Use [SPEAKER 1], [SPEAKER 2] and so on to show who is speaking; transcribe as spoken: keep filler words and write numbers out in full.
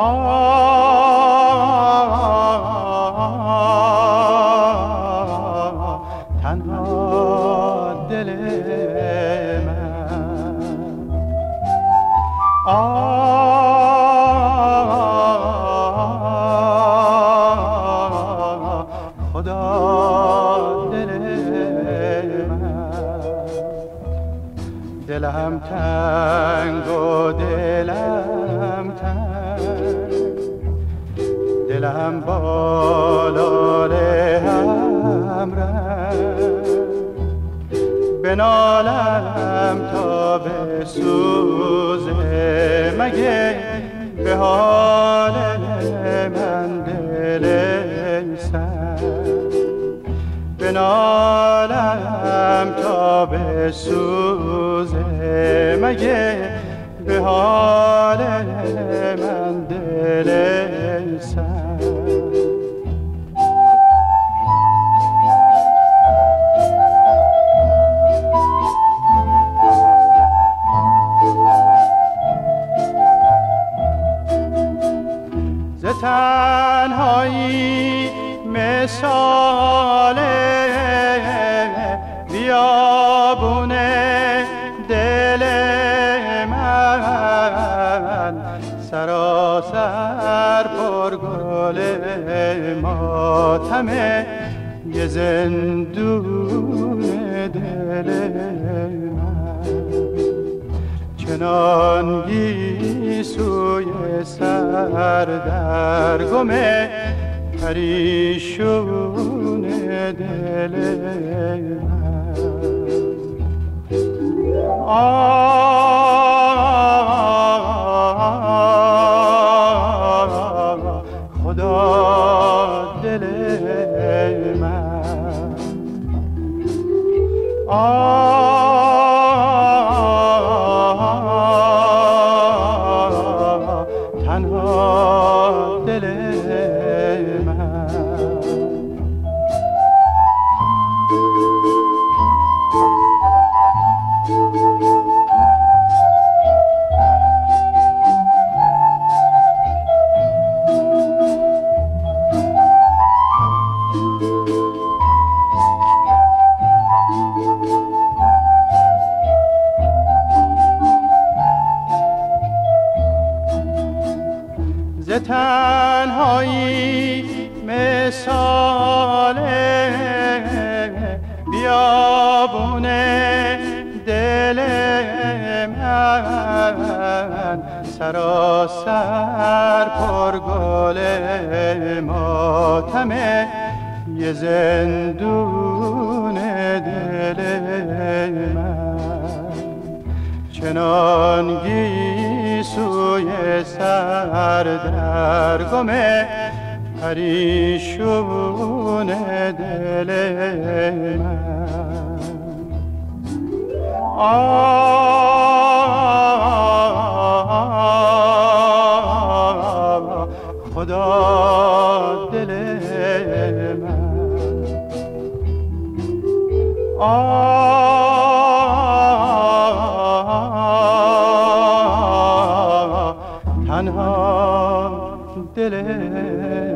[SPEAKER 1] آه تنها دل من، آه خدا دل من. دلم تنگ و دلم تنگ، دلم بالال هم رنگ، بنالم تا به سوزه مگه به حال من دل سنگ، بنالم تا به سوزه مگه به حال من دل سنگ. ز تنهایی مثال بیابون دل من، سراسر پر گل ماتم یه زندون دل من، چنان گیسوی سر در گم پریشون دل من. آه خدا دل من، آه تنها دل من. ز تنهایی مثال بیابون دل من، سراسر پر گل ماتم یه زندون دل من، چنان گیسوی سر در گم پریشون دل من. آه خدا دل من، آه تنها دل